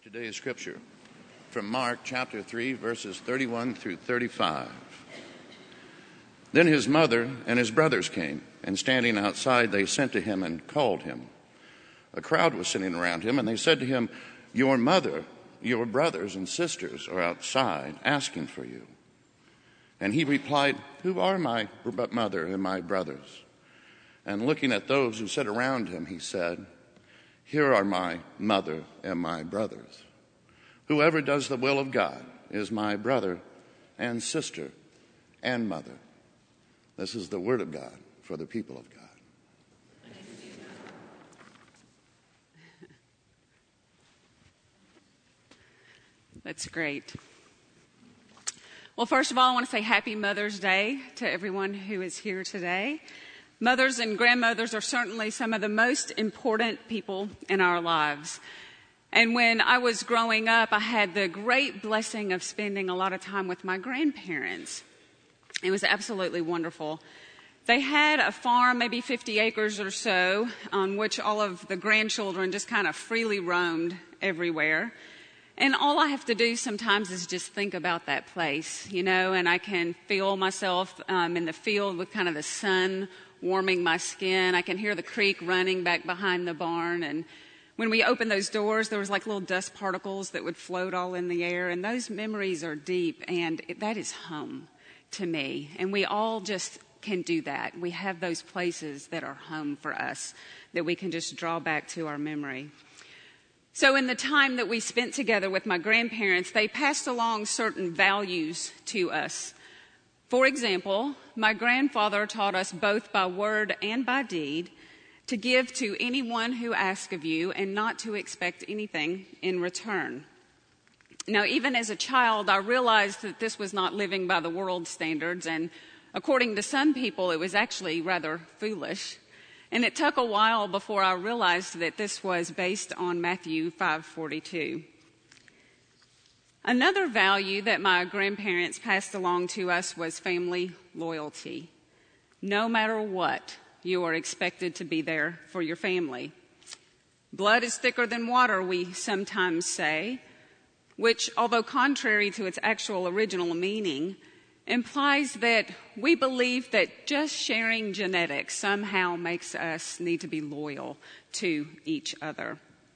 Today's scripture from Mark chapter 3, verses 31 through 35. Then his mother and his brothers came, and standing outside they sent to him and called him. A crowd was sitting around him, and they said to him, "Your mother, your brothers and sisters are outside asking for you." And he replied, "Who are my mother and my brothers?" And looking at those who sat around him, he said, "Here are my mother and my brothers. Whoever does the will of God is my brother and sister and mother." This is the word of God for the people of God. That's great. Well, first of all, I want to say Happy Mother's Day to everyone who is here today. Mothers and grandmothers are certainly some of the most important people in our lives. And when I was growing up, I had the great blessing of spending a lot of time with my grandparents. It was absolutely wonderful. They had a farm, maybe 50 acres or so, on which all of the grandchildren just kind of freely roamed everywhere. And all I have to do sometimes is just think about that place, and I can feel myself in the field with kind of the sun warming my skin. I can hear the creek running back behind the barn. And when we opened those doors, there was like little dust particles that would float all in the air. And those memories are deep, and that is home to me. And we all just can do that. We have those places that are home for us that we can just draw back to our memory. So in the time that we spent together with my grandparents, they passed along certain values to us. For example, my grandfather taught us both by word and by deed to give to anyone who asks of you and not to expect anything in return. Now, even as a child, I realized that this was not living by the world's standards, and according to some people, it was actually rather foolish. And it took a while before I realized that this was based on Matthew 5:42. Another value that my grandparents passed along to us was family loyalty. No matter what, you are expected to be there for your family. Blood is thicker than water, we sometimes say, which, although contrary to its actual original meaning, implies that we believe that just sharing genetics somehow makes us need to be loyal to each other.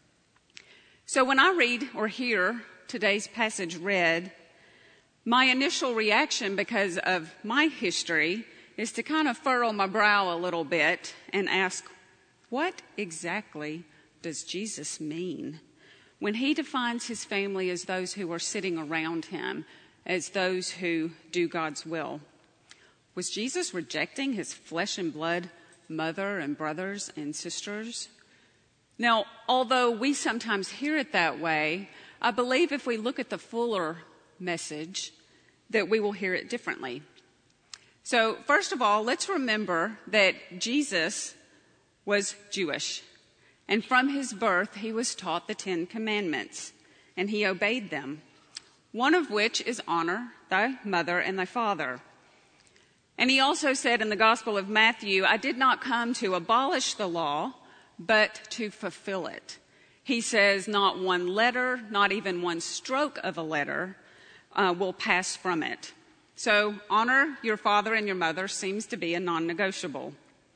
So when I read or hear today's passage read, my initial reaction, because of my history, is to kind of furrow my brow a little bit and ask, what exactly does Jesus mean when he defines his family as those who are sitting around him, as those who do God's will? Was Jesus rejecting his flesh and blood mother and brothers and sisters? Now, although we sometimes hear it that way, I believe if we look at the fuller message, that we will hear it differently. So, first of all, let's remember that Jesus was Jewish. And from his birth, he was taught the 10 Commandments, and he obeyed them, one of which is honor thy mother and thy father. And he also said in the Gospel of Matthew, I did not come to abolish the law, but to fulfill it. He says not one letter, not even one stroke of a letter will pass from it. So honor your father and your mother seems to be a non-negotiable.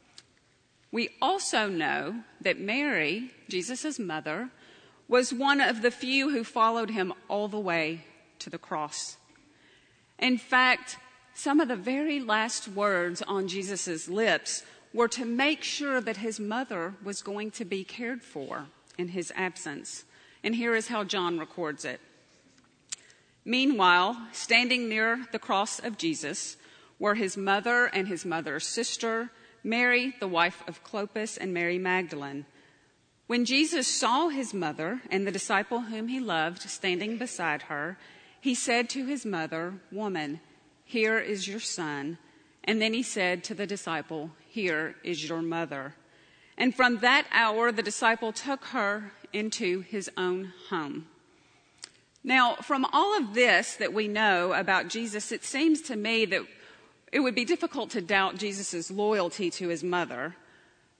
We also know that Mary, Jesus' mother, was one of the few who followed him all the way to the cross. In fact, some of the very last words on Jesus' lips were to make sure that his mother was going to be cared for in his absence. And here is how John records it. Meanwhile, standing near the cross of Jesus were his mother and his mother's sister, Mary, the wife of Clopas, and Mary Magdalene. When Jesus saw his mother and the disciple whom he loved standing beside her, he said to his mother, "Woman, here is your son." And then he said to the disciple, "Here is your mother." And from that hour, the disciple took her into his own home. Now, from all of this that we know about Jesus, it seems to me that it would be difficult to doubt Jesus' loyalty to his mother.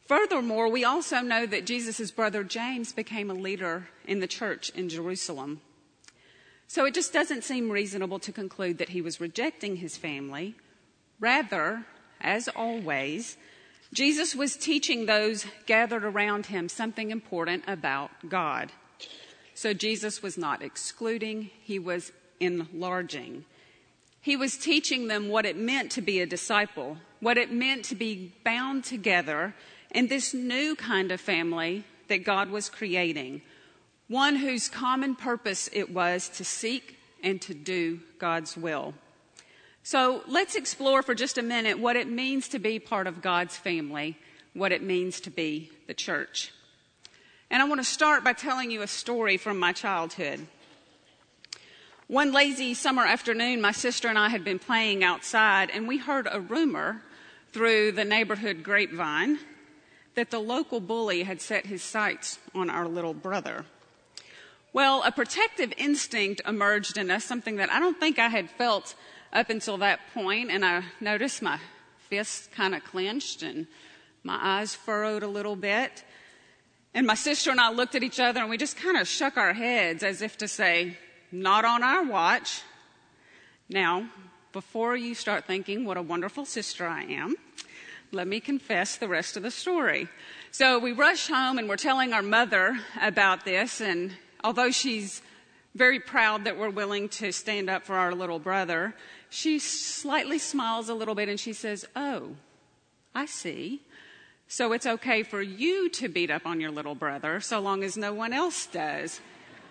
Furthermore, we also know that Jesus' brother James became a leader in the church in Jerusalem. So it just doesn't seem reasonable to conclude that he was rejecting his family. Rather, as always, Jesus was teaching those gathered around him something important about God. So Jesus was not excluding, he was enlarging. He was teaching them what it meant to be a disciple, what it meant to be bound together in this new kind of family that God was creating, one whose common purpose it was to seek and to do God's will. So let's explore for just a minute what it means to be part of God's family, what it means to be the church. And I want to start by telling you a story from my childhood. One lazy summer afternoon, my sister and I had been playing outside, and we heard a rumor through the neighborhood grapevine that the local bully had set his sights on our little brother. Well, a protective instinct emerged in us, something that I don't think I had felt up until that point, and I noticed my fists kind of clenched and my eyes furrowed a little bit. And my sister and I looked at each other and we just kind of shook our heads as if to say, not on our watch. Now, before you start thinking what a wonderful sister I am, let me confess the rest of the story. So we rush home and we're telling our mother about this, and although she's very proud that we're willing to stand up for our little brother, she slightly smiles a little bit and she says, "Oh, I see. So it's okay for you to beat up on your little brother so long as no one else does."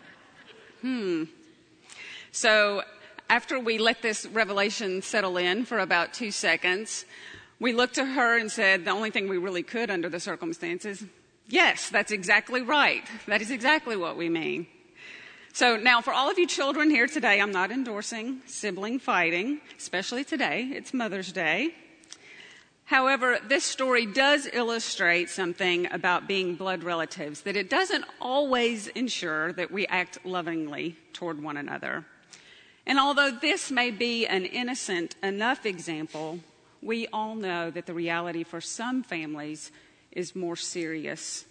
So after we let this revelation settle in for about 2 seconds, we looked to her and said the only thing we really could under the circumstances, yes, that's exactly right. That is exactly what we mean. So now for all of you children here today, I'm not endorsing sibling fighting, especially today. It's Mother's Day. However, this story does illustrate something about being blood relatives, that it doesn't always ensure that we act lovingly toward one another. And although this may be an innocent enough example, we all know that the reality for some families is more serious.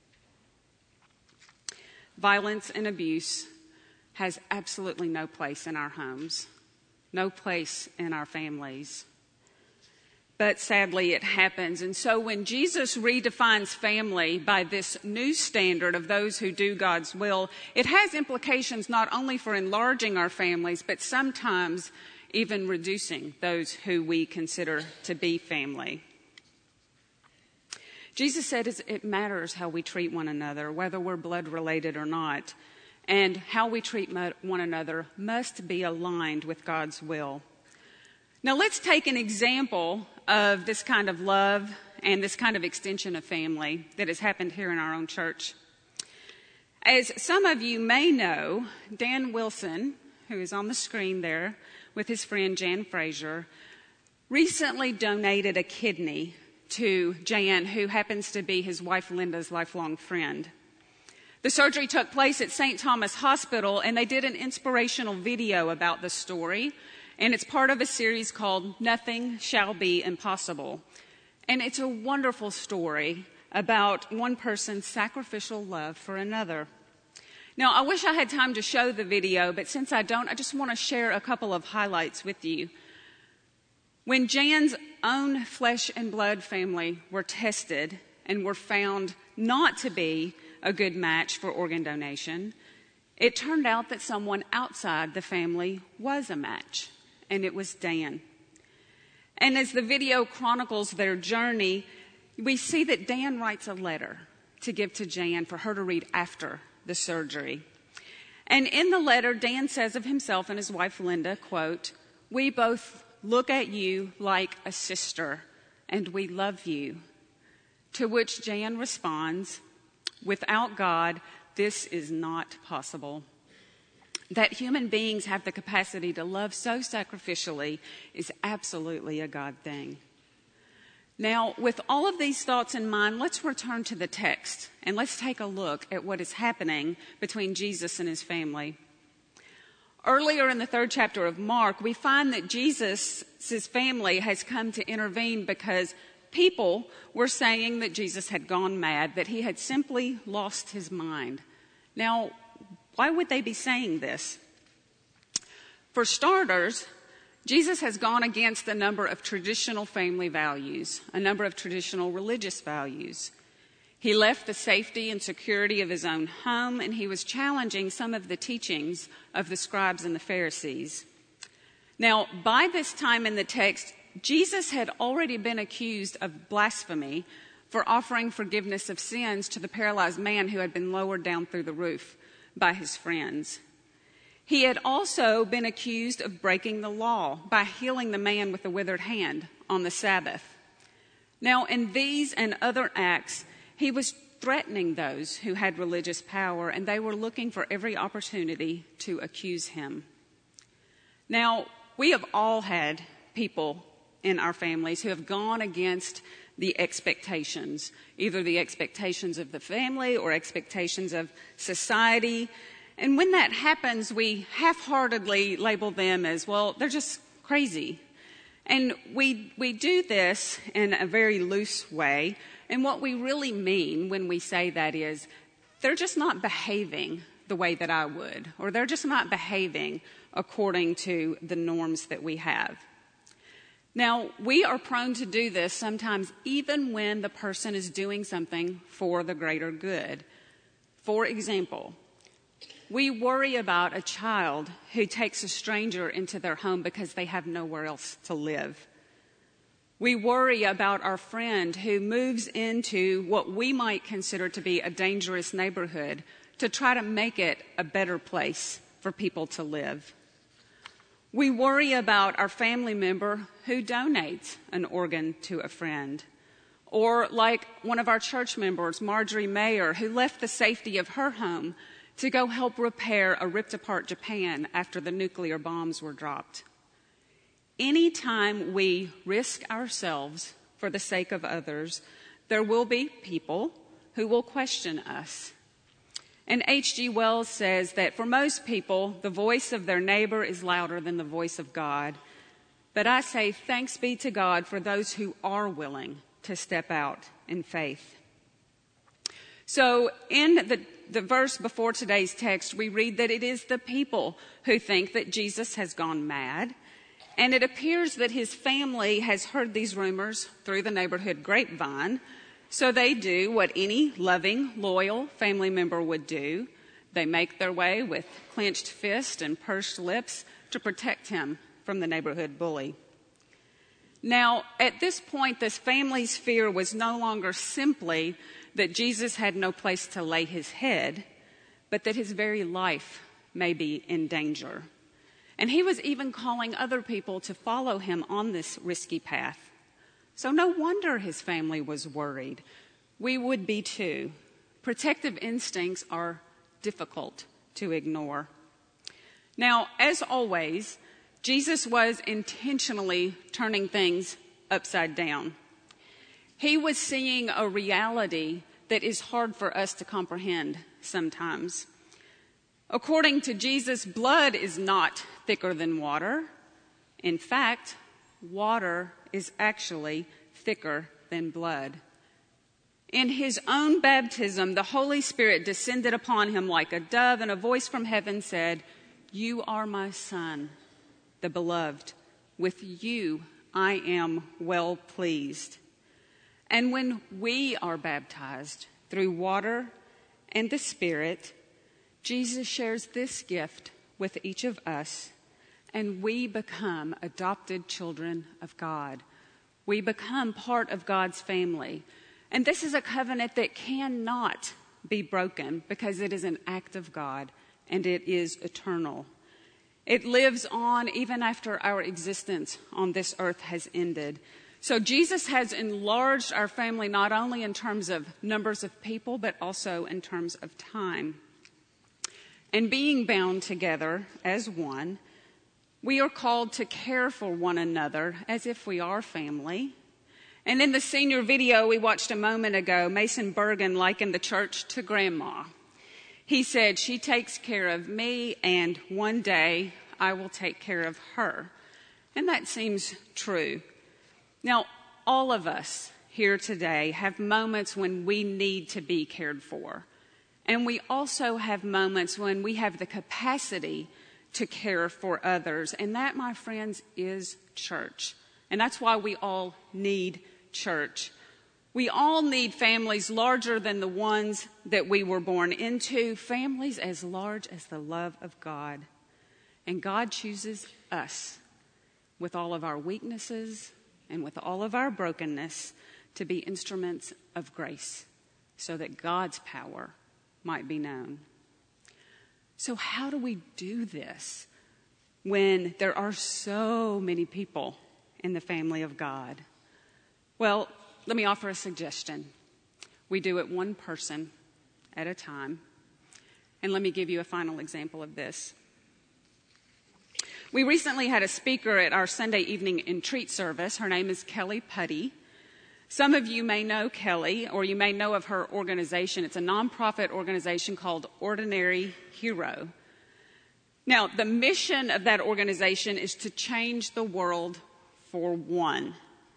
Violence and abuse has absolutely no place in our homes, no place in our families. But sadly, it happens. And so when Jesus redefines family by this new standard of those who do God's will, it has implications not only for enlarging our families, but sometimes even reducing those who we consider to be family. Jesus said it matters how we treat one another, whether we're blood related or not. And how we treat one another must be aligned with God's will. Now let's take an example of this kind of love and this kind of extension of family that has happened here in our own church. As some of you may know, Dan Wilson, who is on the screen there with his friend Jan Frazier, recently donated a kidney to Jan, who happens to be his wife Linda's lifelong friend. The surgery took place at St. Thomas Hospital, and they did an inspirational video about the story. And it's part of a series called Nothing Shall Be Impossible. And it's a wonderful story about one person's sacrificial love for another. Now, I wish I had time to show the video, but since I don't, I just want to share a couple of highlights with you. When Jan's own flesh and blood family were tested and were found not to be a good match for organ donation, it turned out that someone outside the family was a match. And it was Dan. And as the video chronicles their journey, we see that Dan writes a letter to give to Jan for her to read after the surgery. And in the letter, Dan says of himself and his wife Linda, quote, "We both look at you like a sister, and we love you." To which Jan responds, "Without God, this is not possible." That human beings have the capacity to love so sacrificially is absolutely a God thing. Now, with all of these thoughts in mind, let's return to the text and let's take a look at what is happening between Jesus and his family. Earlier in the 3rd chapter of Mark, we find that Jesus' family has come to intervene because people were saying that Jesus had gone mad, that he had simply lost his mind. Now, why would they be saying this? For starters, Jesus has gone against a number of traditional family values, a number of traditional religious values. He left the safety and security of his own home, and he was challenging some of the teachings of the scribes and the Pharisees. Now, by this time in the text, Jesus had already been accused of blasphemy for offering forgiveness of sins to the paralyzed man who had been lowered down through the roof by his friends. He had also been accused of breaking the law by healing the man with the withered hand on the Sabbath. Now, in these and other acts, he was threatening those who had religious power, and they were looking for every opportunity to accuse him. Now, we have all had people in our families who have gone against the expectations, either the expectations of the family or expectations of society. And when that happens, we half-heartedly label them as, well, they're just crazy. And we do this in a very loose way. And what we really mean when we say that is, they're just not behaving the way that I would, or they're just not behaving according to the norms that we have. Now, we are prone to do this sometimes even when the person is doing something for the greater good. For example, we worry about a child who takes a stranger into their home because they have nowhere else to live. We worry about our friend who moves into what we might consider to be a dangerous neighborhood to try to make it a better place for people to live. We worry about our family member who donates an organ to a friend. Or like one of our church members, Marjorie Mayer, who left the safety of her home to go help repair a ripped-apart Japan after the nuclear bombs were dropped. Anytime we risk ourselves for the sake of others, there will be people who will question us. And H.G. Wells says that for most people, the voice of their neighbor is louder than the voice of God. But I say thanks be to God for those who are willing to step out in faith. So in the verse before today's text, we read that it is the people who think that Jesus has gone mad. And it appears that his family has heard these rumors through the neighborhood grapevine. So they do what any loving, loyal family member would do. They make their way with clenched fist and pursed lips to protect him from the neighborhood bully. Now, at this point, this family's fear was no longer simply that Jesus had no place to lay his head, but that his very life may be in danger. And he was even calling other people to follow him on this risky path. So no wonder his family was worried. We would be too. Protective instincts are difficult to ignore. Now, as always, Jesus was intentionally turning things upside down. He was seeing a reality that is hard for us to comprehend sometimes. According to Jesus, blood is not thicker than water. In fact, water is actually thicker than blood. In his own baptism, the Holy Spirit descended upon him like a dove, and a voice from heaven said, "You are my Son, the beloved. With you I am well pleased." And when we are baptized through water and the Spirit, Jesus shares this gift with each of us, and we become adopted children of God. We become part of God's family. And this is a covenant that cannot be broken because it is an act of God and it is eternal. It lives on even after our existence on this earth has ended. So Jesus has enlarged our family not only in terms of numbers of people, but also in terms of time. And being bound together as one, we are called to care for one another as if we are family. And in the senior video we watched a moment ago, Mason Bergen likened the church to grandma. He said, "She takes care of me, and one day I will take care of her." And that seems true. Now, all of us here today have moments when we need to be cared for. And we also have moments when we have the capacity to care for others. And that, my friends, is church. And that's why we all need church. We all need families larger than the ones that we were born into, families as large as the love of God. And God chooses us with all of our weaknesses and with all of our brokenness to be instruments of grace so that God's power might be known. So how do we do this when there are so many people in the family of God? Well, let me offer a suggestion. We do it one person at a time. And let me give you a final example of this. We recently had a speaker at our Sunday evening entreat service. Her name is Kelly Putty. Some of you may know Kelly, or you may know of her organization. It's a nonprofit organization called Ordinary Hero. Now, the mission of that organization is to change the world for one.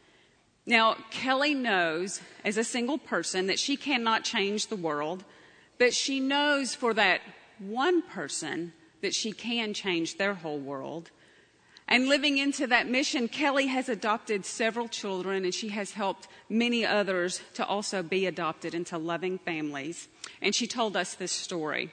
Now, Kelly knows as a single person that she cannot change the world, but she knows for that one person that she can change their whole world. And living into that mission, Kelly has adopted several children, and she has helped many others to also be adopted into loving families. And she told us this story.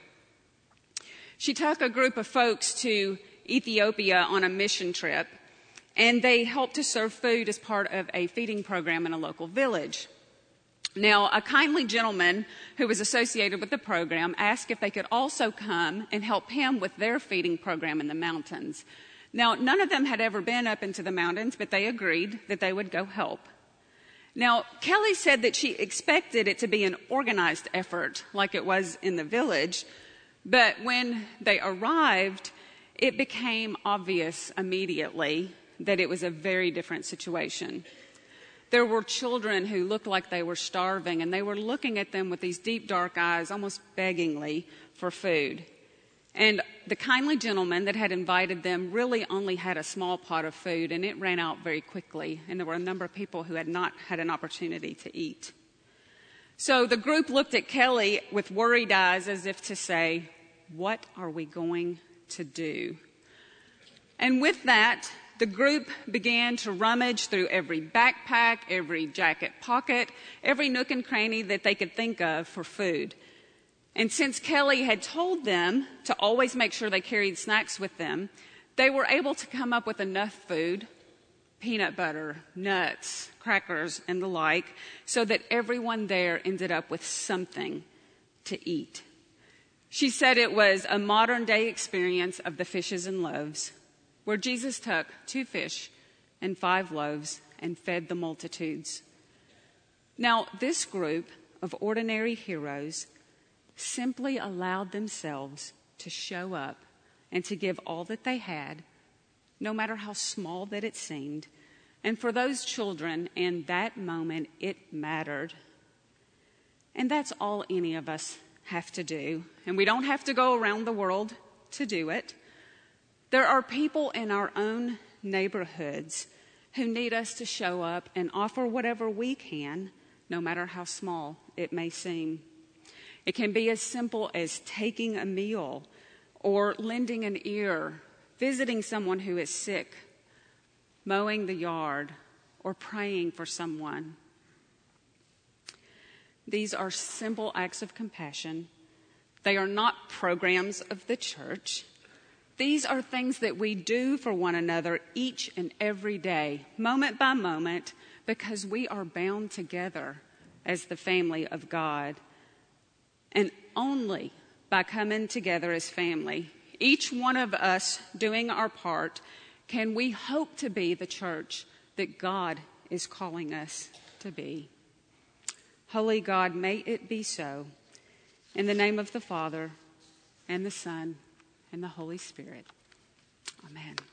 She took a group of folks to Ethiopia on a mission trip, and they helped to serve food as part of a feeding program in a local village. Now, a kindly gentleman who was associated with the program asked if they could also come and help him with their feeding program in the mountains. Now, none of them had ever been up into the mountains, but they agreed that they would go help. Now, Kelly said that she expected it to be an organized effort like it was in the village, but when they arrived, it became obvious immediately that it was a very different situation. There were children who looked like they were starving, and they were looking at them with these deep, dark eyes, almost beggingly for food. And the kindly gentleman that had invited them really only had a small pot of food, and it ran out very quickly, and there were a number of people who had not had an opportunity to eat. So the group looked at Kelly with worried eyes as if to say, "What are we going to do?" And with that, the group began to rummage through every backpack, every jacket pocket, every nook and cranny that they could think of for food. And since Kelly had told them to always make sure they carried snacks with them, they were able to come up with enough food, peanut butter, nuts, crackers, and the like, so that everyone there ended up with something to eat. She said it was a modern-day experience of the fishes and loaves, where Jesus took 2 fish and 5 loaves and fed the multitudes. Now, this group of ordinary heroes simply allowed themselves to show up and to give all that they had, no matter how small that it seemed. And for those children, in that moment, it mattered. And that's all any of us have to do. And we don't have to go around the world to do it. There are people in our own neighborhoods who need us to show up and offer whatever we can, no matter how small it may seem. It can be as simple as taking a meal or lending an ear, visiting someone who is sick, mowing the yard, or praying for someone. These are simple acts of compassion. They are not programs of the church. These are things that we do for one another each and every day, moment by moment, because we are bound together as the family of God. And only by coming together as family, each one of us doing our part, can we hope to be the church that God is calling us to be. Holy God, may it be so. In the name of the Father, and the Son, and the Holy Spirit. Amen.